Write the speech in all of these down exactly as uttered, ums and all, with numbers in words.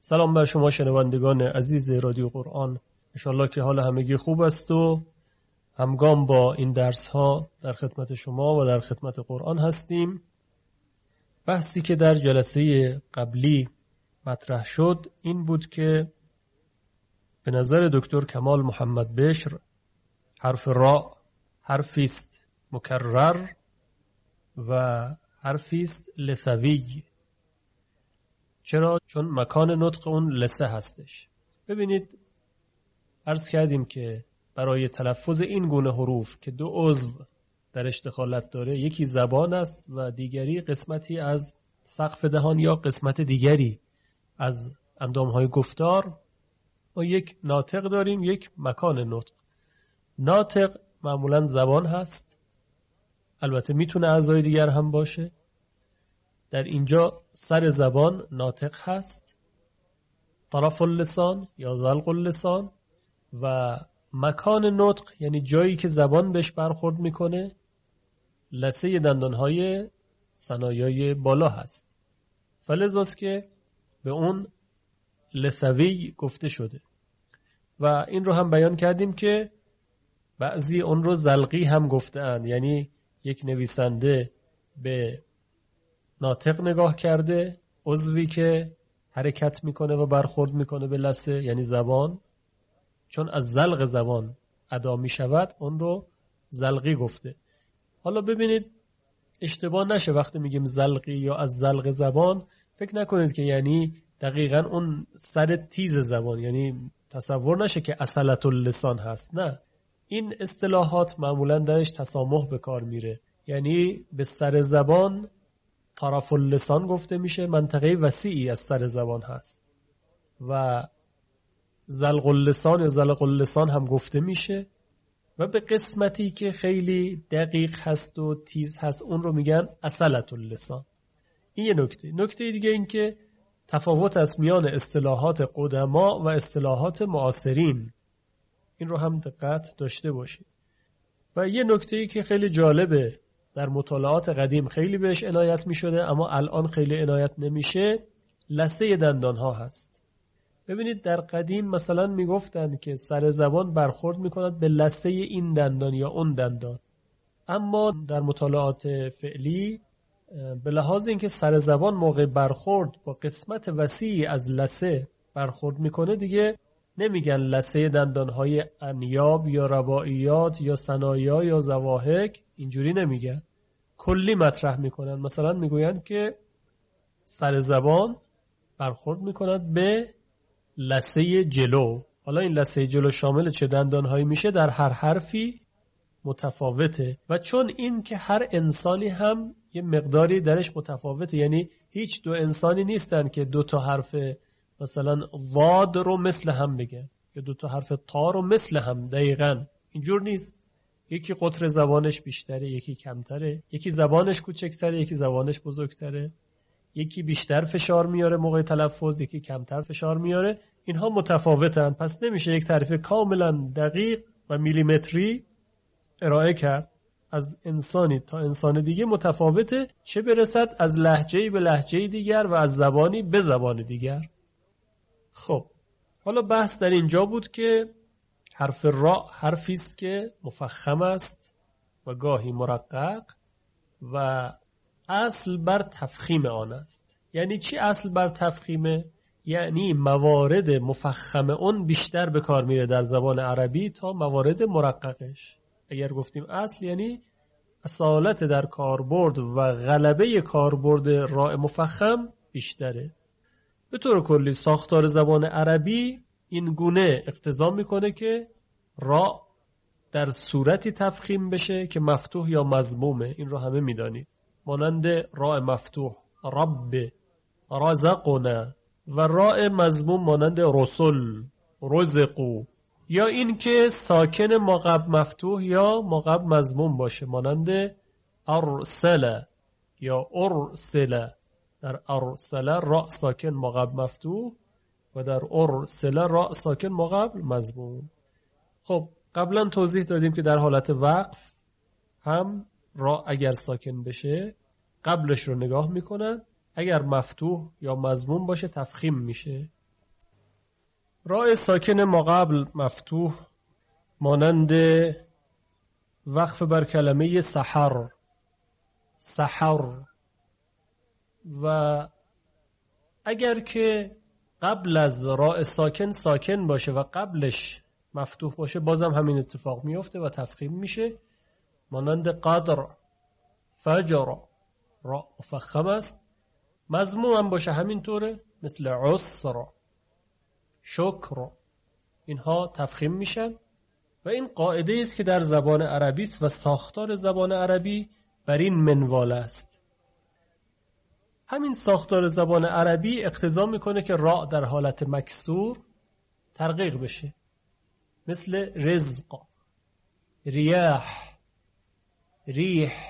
سلام بر شما شنوندگان عزیز رادیو قرآن. انشالله که حال همگی خوب است و همگام با این درس ها در خدمت شما و در خدمت قرآن هستیم. بحثی که در جلسه قبلی مطرح شد این بود که به نظر دکتر کمال محمد بشر حرف را حرفی است مکرر و حرفی است لثوی. چرا؟ چون مکان نطق اون لسه هستش. ببینید عرض کردیم که برای تلفظ این گونه حروف که دو عضو درش دخالت داره، یکی زبان است و دیگری قسمتی از سقف دهان یا قسمت دیگری از اندامهای گفتار، ما یک ناطق داریم، یک مکان نطق. ناطق معمولا زبان هست، البته میتونه اعضای دیگر هم باشه. در اینجا سر زبان ناطق هست، طرف اللسان یا ذلق اللسان، و مکان نطق یعنی جایی که زبان بهش برخورد میکنه لثه دندانهای ثنایای بالا هست. فلذاست که به اون لثوی گفته شده و این رو هم بیان کردیم که بعضی اون رو زلقی هم گفتند، یعنی یک نویسنده به ناطق نگاه کرده، عضوی که حرکت میکنه و برخورد میکنه به لثه یعنی زبان، چون از زلق زبان ادا میشود اون رو زلقی گفته. حالا ببینید اشتباه نشه وقتی میگیم زلقی یا از زلق زبان فکر نکنید که یعنی دقیقاً اون سر تیز زبان، یعنی تصور نشه که اصلت اللسان هست. نه، این اصطلاحات معمولاً درش تسامح به کار میره، یعنی به سر زبان طرف اللسان گفته میشه، منطقه وسیعی از سر زبان هست، و زلق اللسان یا زلق اللسان هم گفته میشه، و به قسمتی که خیلی دقیق هست و تیز هست اون رو میگن اصلت اللسان. این یه نکته. نکته دیگه این که تفاوت است میان اصطلاحات قدما و اصطلاحات معاصرین، این رو هم دقت داشته باشید. و یه نکته‌ای که خیلی جالبه، در مطالعات قدیم خیلی بهش عنایت می شده اما الان خیلی عنایت نمیشه، لثه دندان ها هست. ببینید در قدیم مثلا می گفتند که سر زبان برخورد می کند به لثه این دندان یا اون دندان، اما در مطالعات فعلی به لحاظ اینکه سر زبان موقع برخورد با قسمت وسیعی از لثه برخورد میکنه دیگه نمیگن لثه دندان های انیاب یا رباعیات یا ثنایا یا زواحک، اینجوری نمیگن، کلی مطرح میکنن. مثلا میگویند که سر زبان برخورد میکند به لثه جلو. حالا این لثه جلو شامل چه دندانهایی میشه در هر حرفی متفاوته، و چون این که هر انسانی هم یه مقداری درش متفاوته، یعنی هیچ دو انسانی نیستن که دو تا حرف مثلا واد رو مثل هم بگن یا دو تا حرف تا رو مثل هم، دقیقاً اینجور نیست. یکی قطر زبانش بیشتره، یکی کمتره، یکی زبانش کوچکتره، یکی زبانش بزرگتره، یکی بیشتر فشار میاره موقع تلفظ، یکی کمتر فشار میاره. اینها متفاوتن، پس نمیشه یک تعریف کاملا دقیق و میلیمتری ارائه کرد. از انسانی تا انسان دیگه متفاوته، چه برسد از لهجه‌ای به لهجه دیگر و از زبانی به زبان دیگر. خب حالا بحث در اینجا بود که حرف را حرفی است که مفخم است و گاهی مرقق و اصل بر تفخیم آن است. یعنی چی اصل بر تفخیمه؟ یعنی موارد مفخم اون بیشتر به کار میره در زبان عربی تا موارد مرققش. اگر گفتیم اصل یعنی اصالت در کاربرد و غلبه کاربرد راء مفخم بیشتره. به طور کلی ساختار زبان عربی این گونه اقتضا میکنه که را در صورتی تفخیم بشه که مفتوح یا مضمومه. این رو همه میدانید، مانند راء مفتوح رب، رزقنا، و راء مضموم مانند رسل، رزقو، یا این که ساکن ما قبل مفتوح یا ما قبل مضموم باشه، مانند ارسل یا ارسل. در ارسل راء ساکن ما قبل مفتوح و در ارسل راء ساکن ما قبل مضموم. خب قبلا توضیح دادیم که در حالت وقف هم راء اگر ساکن بشه قبلش رو نگاه میکنن، اگر مفتوح یا مضموم باشه تفخیم میشه. راء ساکن ما قبل مفتوح مانند وقف بر کلمه سحر، سحر. و اگر که قبل از راء ساکن ساکن باشه و قبلش مفتوح باشه بازم همین اتفاق میفته و تفخیم میشه، مانند قدر، فجر، راء مفخم است. مضموم هم باشه همینطوره، مثل عسر، شکر، اینها تفخیم میشن. و این قاعده است که در زبان عربی است و ساختار زبان عربی بر این منوال است. همین ساختار زبان عربی اقتضا میکنه که راء در حالت مکسور ترقیق بشه، مثل رزق، ریاح، ریح،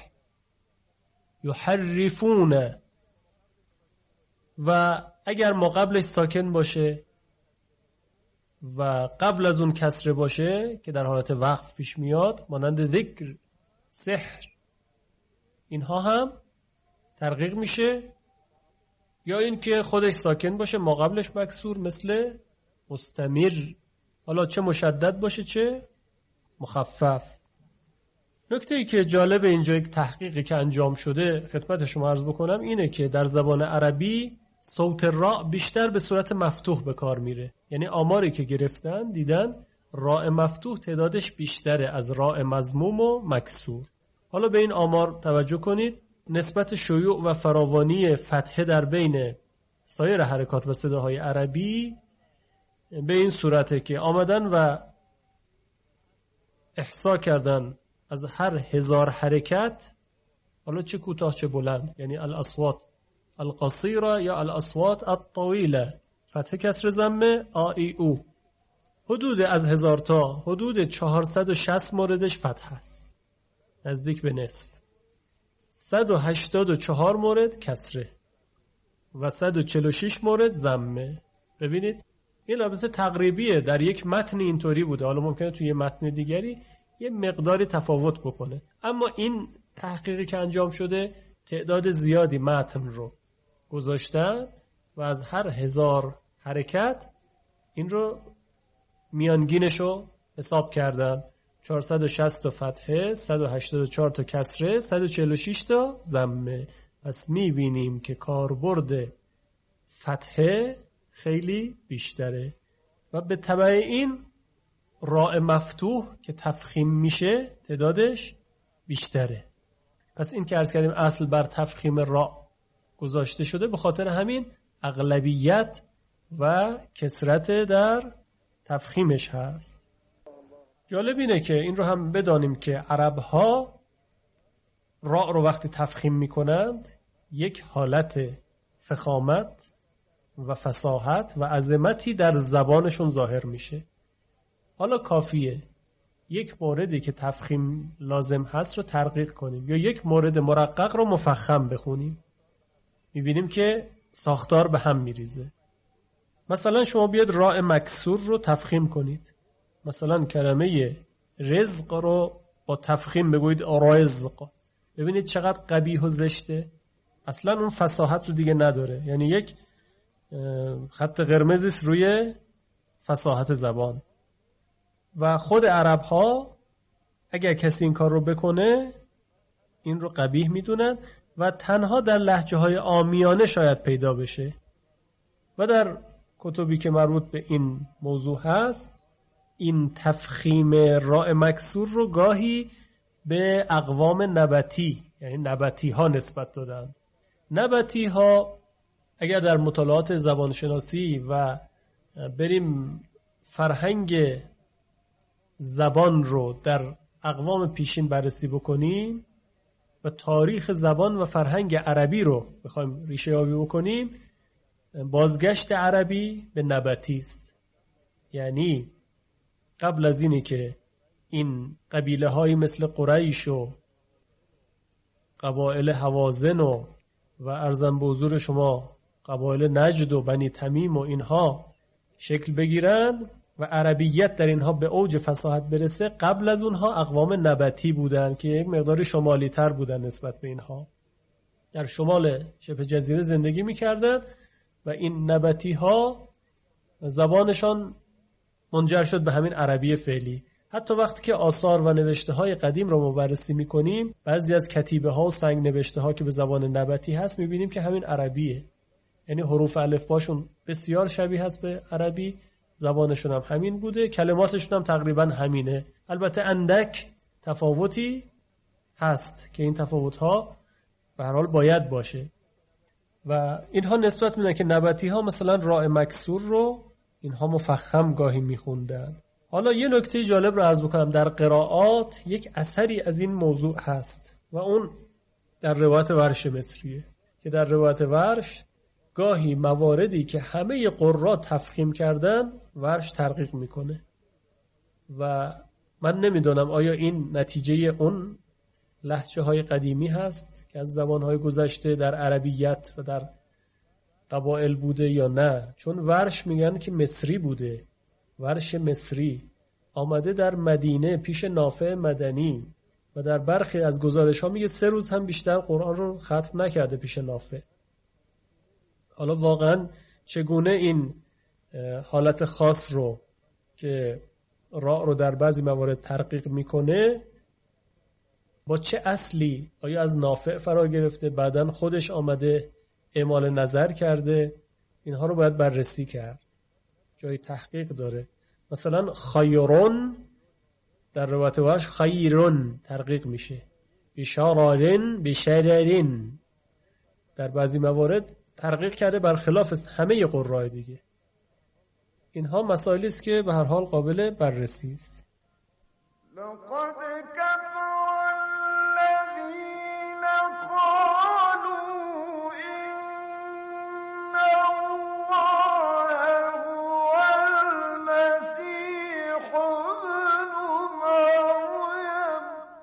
یحرفون. و اگر ما قبلش ساکن باشه و قبل از اون کسره باشه که در حالت وقف پیش میاد، مانند ذکر، سحر، اینها هم ترقیق میشه. یا این که خودش ساکن باشه ما قبلش مکسور، مثل مستمر، حالا چه مشدد باشه چه مخفف. نکته ای که جالب اینجا یک تحقیقی که انجام شده خدمت شما عرض بکنم اینه که در زبان عربی صوت راء بیشتر به صورت مفتوح به کار میره. یعنی آماری که گرفتن دیدن راء مفتوح تعدادش بیشتره از راء مضموم و مکسور. حالا به این آمار توجه کنید. نسبت شیوع و فراوانی فتحه در بین سایر حرکات و صداهای عربی به این صورته که آمدن و احصا کردن از هر هزار حرکت، حالا چه کوتاه چه بلند، یعنی الاصوات القصیره یا الاصوات الطویله، فتحه کسر ضمه آ ای او، حدود از هزار تا حدود چهارصد و شصت موردش فتحه است، نزدیک به نصف. صد و هشتاد و چهار مورد کسره و صد و چهل و شش مورد ضمه. ببینید این البته تقریبیه، در یک متن اینطوری بوده، حالا ممکنه توی یه متن دیگری یه مقداری تفاوت بکنه، اما این تحقیقی که انجام شده تعداد زیادی متن رو گذاشتن و از هر هزار حرکت این رو میانگینش رو حساب کردن. چهارصد و شصت تا فتحه، صد و هشتاد و چهار تا کسره، صد و چهل و شش تا ضمه. پس میبینیم که کاربرد فتحه خیلی بیشتره و به تبع این راء مفتوح که تفخیم میشه تعدادش بیشتره. پس این که عرض کردیم اصل بر تفخیم راء گذاشته شده به خاطر همین اغلبیت و کثرت در تفخیمش هست. جالب اینه که این رو هم بدانیم که عرب ها راء رو وقتی تفخیم میکنند یک حالت فخامت و فصاحت و عظمتی در زبانشون ظاهر میشه. حالا کافیه یک موردی که تفخیم لازم هست رو ترقیق کنیم یا یک مورد مرقق رو مفخم بخونیم، میبینیم که ساختار به هم میریزه. مثلا شما بیاد راء مکسور رو تفخیم کنید، مثلا کلمه رزق رو با تفخیم بگویید رزق، ببینید چقدر قبیح و زشته، اصلا اون فصاحت رو دیگه نداره. یعنی یک خط قرمزی است روی فصاحت زبان. و خود عرب ها اگر کسی این کار رو بکنه این رو قبیح میدونن و تنها در لهجه های عامیانه شاید پیدا بشه. و در کتبی که مربوط به این موضوع هست این تفخیم راء مکسور رو گاهی به اقوام نبتی، یعنی نبتی ها نسبت دادن. نبتی ها اگر در مطالعات زبانشناسی و بریم فرهنگ زبان رو در اقوام پیشین بررسی بکنیم و تاریخ زبان و فرهنگ عربی رو بخوایم ریشه یابی بکنیم، بازگشت عربی به نبتی است. یعنی قبل از اینی که این قبیله هایی مثل قریش و قبایل هوازن و و ارزم به حضور شما قبایل نجد و بنی تمیم و اینها شکل بگیرن و عربیت در اینها به اوج فصاحت برسه، قبل از اونها اقوام نبتی بودن که یک مقدار شمالی تر بودن نسبت به اینها، در شمال شبه جزیره زندگی میکردن و این نبتی ها زبانشان منجر شد به همین عربی فعلی. حتی وقتی که آثار و نوشته های قدیم رو ما بررسی میکنیم، بعضی از کتیبه ها و سنگ نوشته ها که به زبان نبطی هست میبینیم که همین عربیه، یعنی حروف الفباشون بسیار شبیه هست به عربی، زبانشون هم همین بوده، کلماتشون هم تقریبا همینه. البته اندک تفاوتی هست که این تفاوت ها به هر حال باید باشه و اینها نسبت میدن که نبطی ها مثلا راء مکسور رو اینها مفخم گاهی میخوندن. حالا یه نکته جالب رو عرض بکنم، در قرائات یک اثری از این موضوع هست و اون در روایت ورش مصریه که در روایت ورش گاهی مواردی که همه قرآ تفخیم کردن ورش ترقیق میکنه و من نمیدونم آیا این نتیجه اون لهجه های قدیمی هست که از زبان های گذشته در عربیت و در قبایل بوده یا نه، چون ورش میگن که مصری بوده، ورش مصری آمده در مدینه پیش نافع مدنی و در برخی از گزارش ها میگه سه روز هم بیشتر قرآن رو ختم نکرده پیش نافع. حالا واقعا چگونه این حالت خاص رو که راء رو در بعضی موارد ترقیق میکنه با چه اصلی، آیا از نافع فرا گرفته بعدن خودش آمده اعمال نظر کرده، اینها رو باید بررسی کرد، جای تحقیق داره. مثلا خیرون در روایت ورش خیرون ترقیق میشه، بشارارن بشررن، در بعضی موارد ترقیق کرده برخلاف همه قرآن دیگه. اینها مسائلی است که به هر حال قابل بررسی است. لقد كفر الذين قالوا إن الله هو المسيح ابن مريم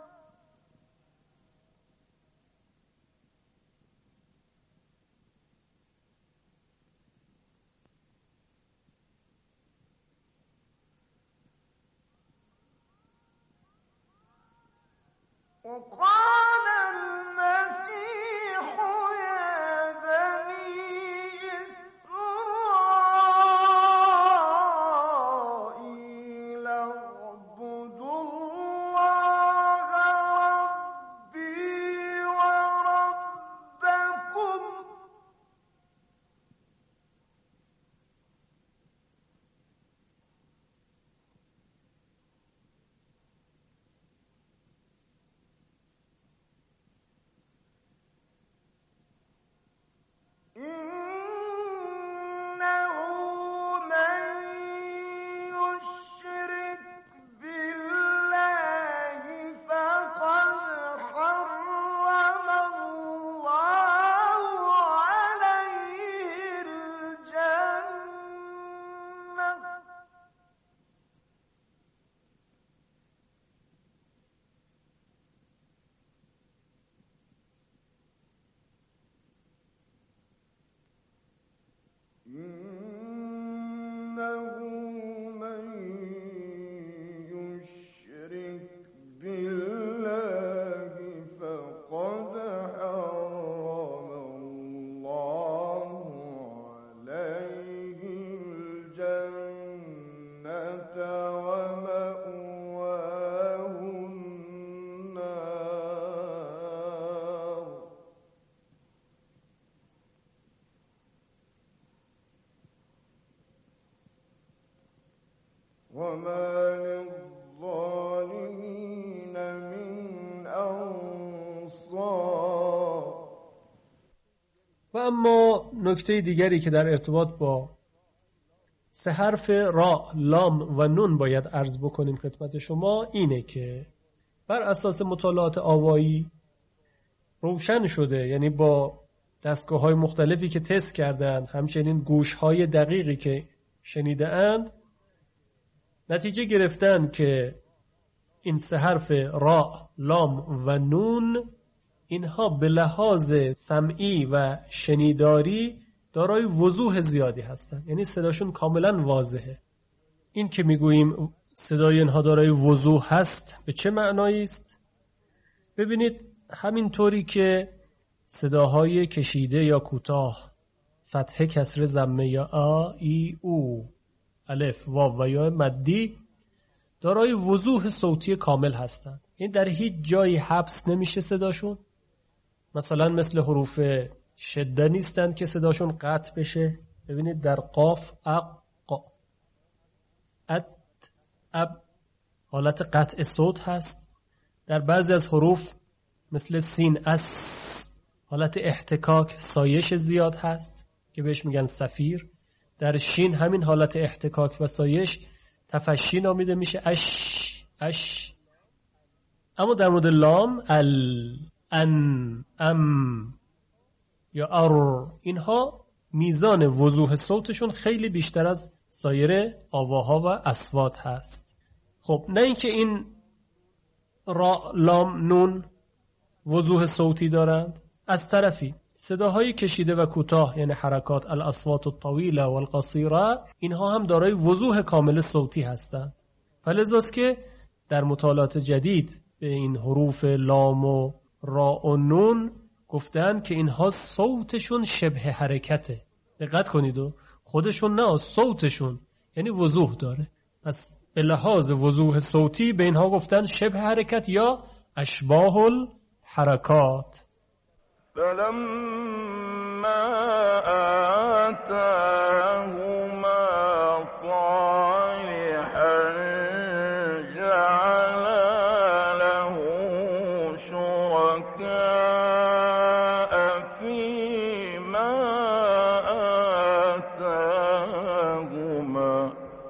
وقال المسيح يا بني إسرائيل اعبدوا الله ربي وربكم إنه من يشرك بالله فقد حرم الله عليه الجنة إنه من يشرك بالله فقد حرم الله عليه الجنة ومأواه النار وما للظالمين من أنصار. و اما نکته دیگری که در ارتباط با سه حرف را، لام و نون باید عرض بکنیم خدمت شما اینه که بر اساس مطالعات آوایی روشن شده، یعنی با دستگاه های مختلفی که تست کردن، همچنین گوش های دقیقی که شنیده اند، نتیجه گرفتن که این سه حرف را، لام و نون اینها به لحاظ سمعی و شنیداری دارای وضوح زیادی هستند، یعنی صداشون کاملا واضحه. این که میگوییم صدای اینها دارای وضوح هست به چه معنایی است؟ ببینید همین طوری که صداهای کشیده یا کوتاه، فتحه کسر ضمه یا آ ای او الف، واو و یا مدی دارای وضوح صوتی کامل هستند. این در هیچ جایی حبس نمیشه صداشون. مثلا مثل حروف شده نیستند که صداشون قطع بشه. ببینید در قاف اق، ات، اب حالت قطع صوت هست. در بعضی از حروف مثل سین اس حالت احتکاک سایش زیاد هست که بهش میگن صفیر. در شین همین حالت احتکاک و سایش تفشی نامیده میشه، اش اش. اما در مورد لام ال، ان، ام یا ار، اینها میزان وضوح صوتشون خیلی بیشتر از سایر آواها و اصوات هست. خب نه اینکه این را، لام، نون وضوح صوتی دارند، از طرفی صداهای کشیده و کوتاه یعنی حرکات الاصوات الطویله و القصیره اینها هم دارای وضوح کامل صوتی هستند. فلذاست که در مطالعات جدید به این حروف لام و را و نون گفتن که اینها صوتشون شبه حرکته. دقت کنید و خودشون نه، صوتشون یعنی وضوح داره. پس به لحاظ وضوح صوتی به اینها گفتن شبه حرکت یا اشباه الحرکات. فلما آتاهما صالحا جعل له شركاء فيما آتاهما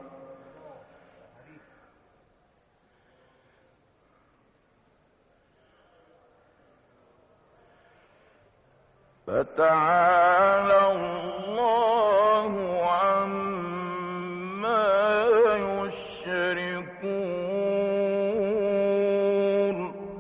فتعالى الله عما يشركون.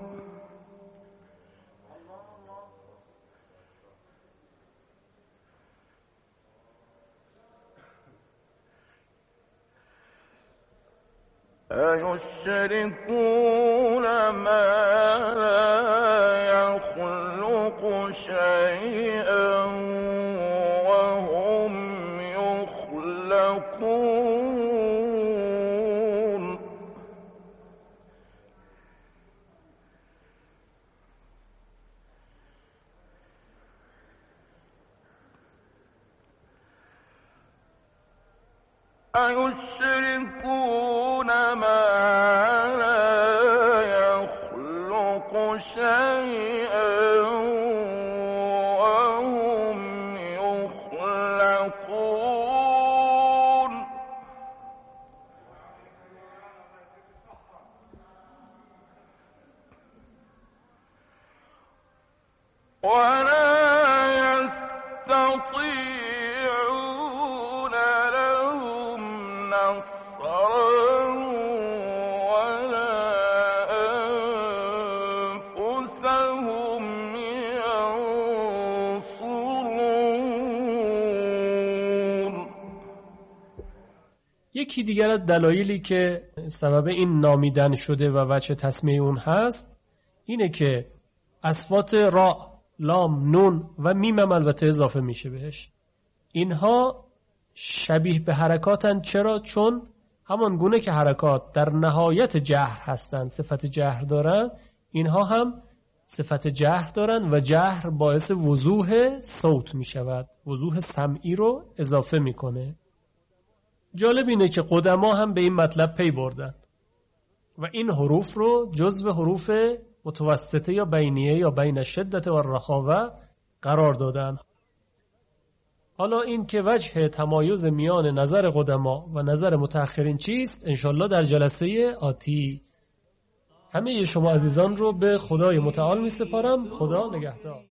أيشركون ما لا يخلق شيئا وهم يخلقون. أيشركون ما لا يخلق شيئا وهم يخلقون. ولا يستطيعون لهم نصرا ولا أنفسهم ينصرون. یکی دیگر از دلایلی که سبب این نامیدن شده و وجه تسمیه اون هست اینه که اصوات را، لام، نون و میم هم البته اضافه میشه بهش. اینها شبیه به حرکاتن. چرا؟ چون همان گونه که حرکات در نهایت جهر هستن، صفت جهر دارن، اینها هم صفت جهر دارن و جهر باعث وضوح صوت می شود، وضوح سمعی رو اضافه میکنه. جالب اینه که قدما هم به این مطلب پی بردن و این حروف رو جزو حروف متوسطه یا بینیه یا بین شدت و رخاوه قرار دادن. حالا این که وجه تمایز میان نظر قدما و نظر متأخرین چیست انشالله در جلسه آتی. همه شما عزیزان رو به خدای متعال می سپارم. خدا نگهدار.